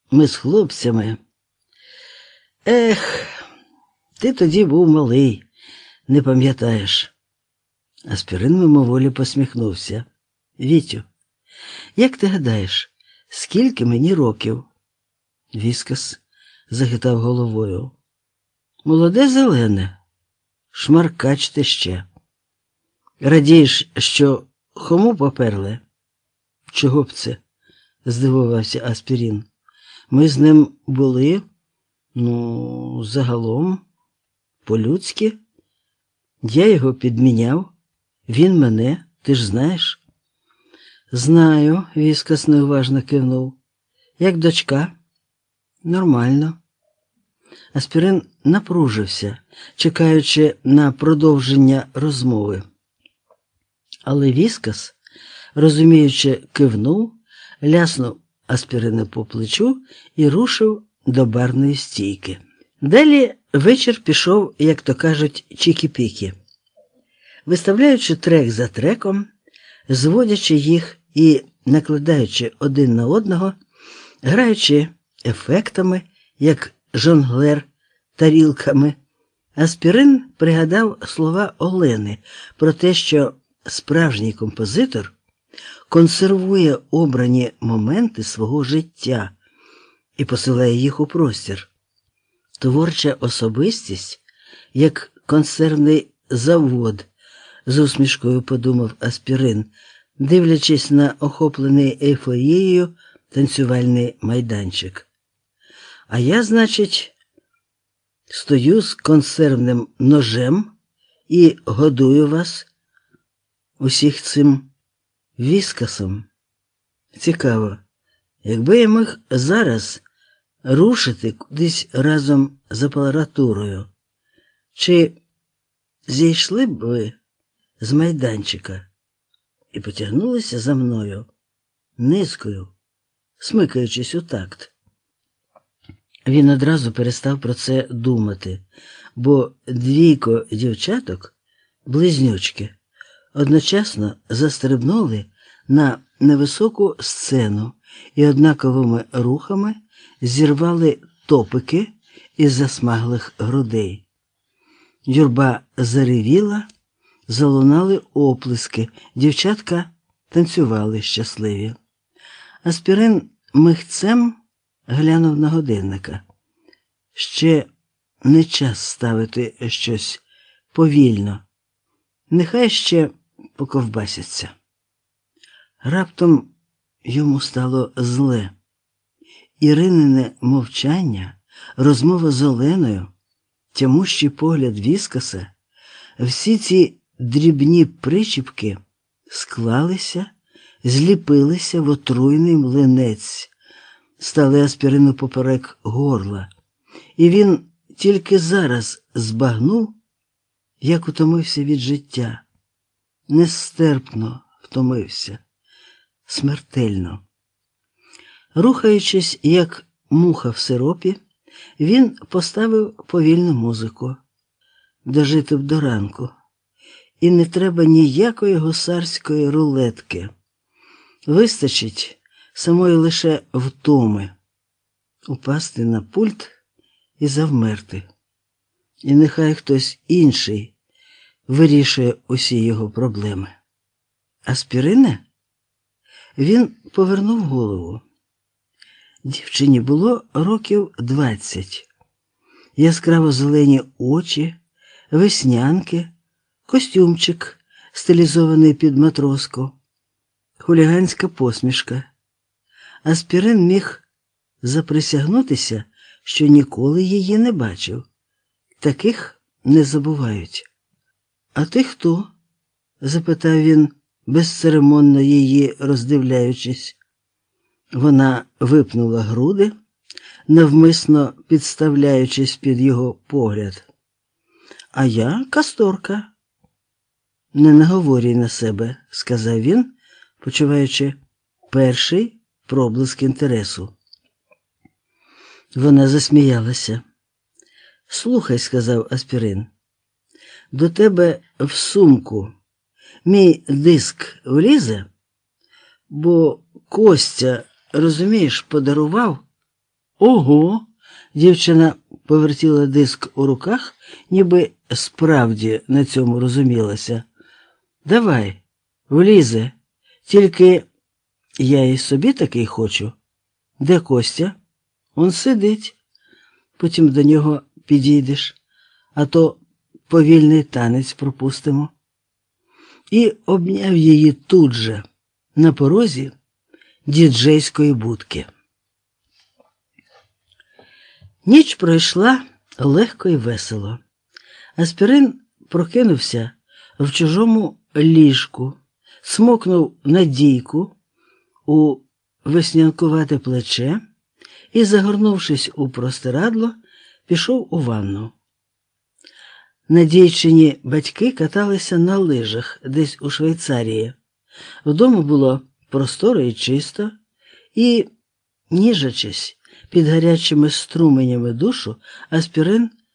ми з хлопцями. Ех, ти тоді був малий, не пам'ятаєш. Аспірин мимоволі посміхнувся. Вітю, як ти гадаєш, скільки мені років? Віскас захитав головою. Молоде зелене, шмаркач ти ще. Радієш, що хому поперли? Чого б це? Здивувався Аспірин. Ми з ним були, загалом, по-людськи. Я його підміняв, він мене, ти ж знаєш? Знаю, Віскас неуважно кивнув. Як дочка? Нормально. Аспірин напружився, чекаючи на продовження розмови. Але Віскас, розуміючи, кивнув, ляснув Аспірина по плечу і рушив до барної стійки. Далі вечір пішов, як то кажуть, чікі-пікі. Виставляючи трек за треком, зводячи їх і накладаючи один на одного, граючи ефектами, як жонглер тарілками, Аспірин пригадав слова Олени про те, що справжній композитор консервує обрані моменти свого життя і посилає їх у простір. Творча особистість, як консервний завод, з усмішкою подумав Аспірин, дивлячись на охоплений ейфорією танцювальний майданчик. А я, значить, стою з консервним ножем і годую вас усіх цим Віскасом. Цікаво, якби я міг зараз рушити кудись разом з апаратурою, чи зійшли б ви з майданчика і потягнулися за мною низкою, смикаючись у такт? Він одразу перестав про це думати, бо двійко дівчаток, близнючки, одночасно застрибнули на невисоку сцену і однаковими рухами зірвали топики із засмаглих грудей. Юрба заревіла, залунали оплески, дівчатка танцювали щасливі. Аспірин михцем глянув на годинника. Ще не час ставити щось повільно. Нехай ще поковбасяться. Раптом йому стало зле. Іринине мовчання, розмова з Оленою, тямущий погляд Віскаса, всі ці дрібні причіпки склалися, зліпилися в отруйний млинець, стали Аспірину поперек горла. І він тільки зараз збагнув, як утомився від життя. Нестерпно втомився. Смертельно. Рухаючись, як муха в сиропі, він поставив повільну музику. Дожити б до ранку. І не треба ніякої гусарської рулетки. Вистачить самої лише втоми. Упасти на пульт і завмерти. І нехай хтось інший вирішує усі його проблеми. Аспірине? Він повернув голову. Дівчині було років 20. Яскраво зелені очі, веснянки, костюмчик, стилізований під матроску, хуліганська посмішка. Аспірин міг заприсягнутися, що ніколи її не бачив. Таких не забувають. «А ти хто?» – запитав він, безцеремонно її роздивляючись. Вона випнула груди, навмисно підставляючись під його погляд. «А я касторка». «Не наговорюй на себе», – сказав він, почуваючи перший проблиск інтересу. Вона засміялася. «Слухай», – сказав Аспірин, – «до тебе в сумку мій диск влізе, бо Костя, розумієш, подарував». Ого! Дівчина повертіла диск у руках, ніби справді на цьому розумілася. Давай, влізе, тільки я і собі такий хочу. Де Костя? Он сидить. Потім до нього підійдеш, а то повільний танець пропустимо. І обняв її тут же, на порозі діджейської будки. Ніч пройшла легко і весело. Аспірин прокинувся в чужому ліжку, смокнув Надійку у веснянкувате плече і, загорнувшись у простирадло, пішов у ванну. Надійчині батьки каталися на лижах десь у Швейцарії. Вдома було просторо і чисто, і, ніжачись під гарячими струменями душу, Аспірин